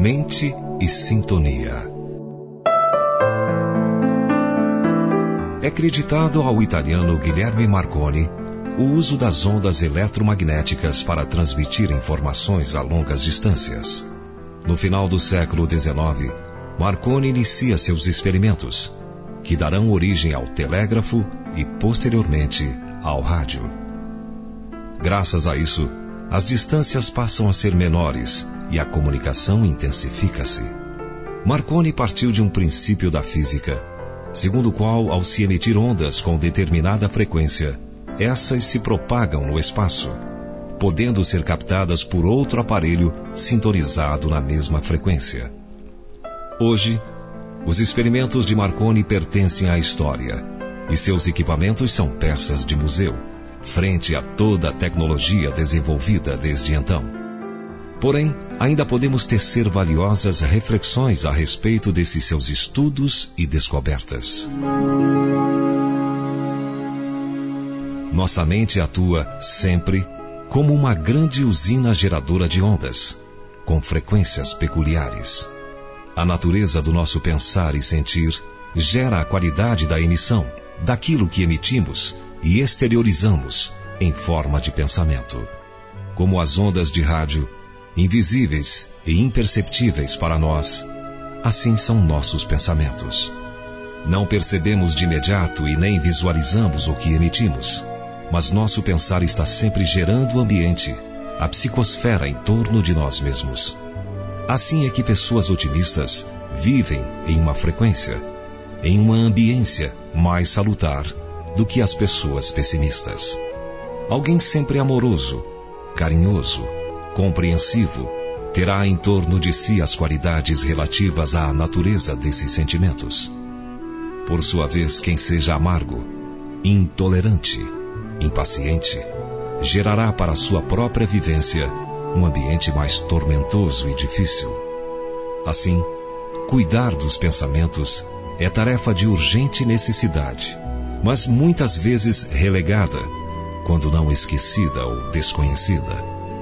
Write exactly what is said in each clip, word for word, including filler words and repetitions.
mente e sintonia. É acreditado ao italiano Guilherme Marconi o uso das ondas eletromagnéticas para transmitir informações a longas distâncias. No final do século dezenove, Marconi inicia seus experimentos, que darão origem ao telégrafo e, posteriormente, ao rádio. Graças a isso, as distâncias passam a ser menores e a comunicação intensifica-se. Marconi partiu de um princípio da física, segundo o qual, ao se emitir ondas com determinada frequência, essas se propagam no espaço, podendo ser captadas por outro aparelho sintonizado na mesma frequência. Hoje, os experimentos de Marconi pertencem à história, e seus equipamentos são peças de museu, frente a toda a tecnologia desenvolvida desde então. Porém, ainda podemos tecer valiosas reflexões a respeito desses seus estudos e descobertas. Nossa mente atua sempre como uma grande usina geradora de ondas, com frequências peculiares. A natureza do nosso pensar e sentir gera a qualidade da emissão, daquilo que emitimos e exteriorizamos em forma de pensamento. Como as ondas de rádio, invisíveis e imperceptíveis para nós, assim são nossos pensamentos. Não percebemos de imediato e nem visualizamos o que emitimos, mas nosso pensar está sempre gerando o ambiente, a psicosfera em torno de nós mesmos. Assim é que pessoas otimistas vivem em uma frequência, em uma ambiência mais salutar do que as pessoas pessimistas. Alguém sempre amoroso, carinhoso, compreensivo, terá em torno de si as qualidades relativas à natureza desses sentimentos. Por sua vez, quem seja amargo, intolerante, impaciente, gerará para sua própria vivência um ambiente mais tormentoso e difícil. Assim, cuidar dos pensamentos é tarefa de urgente necessidade, mas muitas vezes relegada, quando não esquecida ou desconhecida.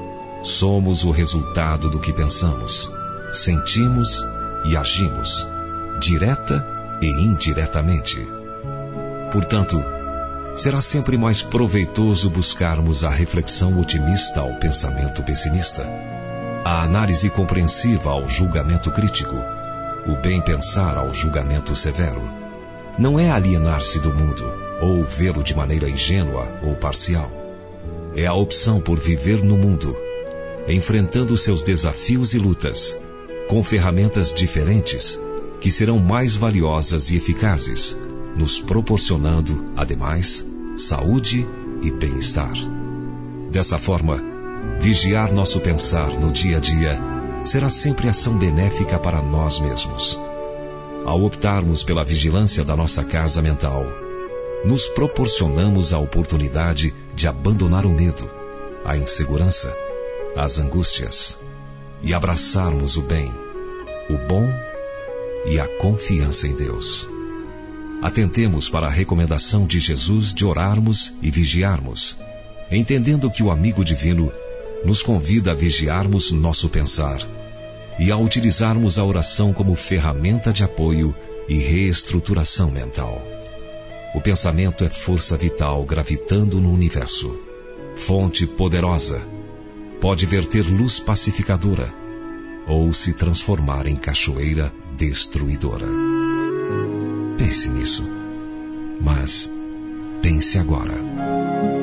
Somos o resultado do que pensamos, sentimos e agimos, direta e indiretamente. Portanto, será sempre mais proveitoso buscarmos a reflexão otimista ao pensamento pessimista, a análise compreensiva ao julgamento crítico, o bem pensar ao julgamento severo. Não é alienar-se do mundo ou vê-lo de maneira ingênua ou parcial. É a opção por viver no mundo, enfrentando seus desafios e lutas, com ferramentas diferentes que serão mais valiosas e eficazes, nos proporcionando, ademais, saúde e bem-estar. Dessa forma, vigiar nosso pensar no dia a dia será sempre ação benéfica para nós mesmos. Ao optarmos pela vigilância da nossa casa mental, nos proporcionamos a oportunidade de abandonar o medo, a insegurança, as angústias e abraçarmos o bem, o bom e a confiança em Deus. Atentemos para a recomendação de Jesus de orarmos e vigiarmos, entendendo que o amigo divino nos convida a vigiarmos nosso pensar e a utilizarmos a oração como ferramenta de apoio e reestruturação mental. O pensamento é força vital gravitando no universo, fonte poderosa, pode verter luz pacificadora ou se transformar em cachoeira destruidora. Pense nisso, mas pense agora.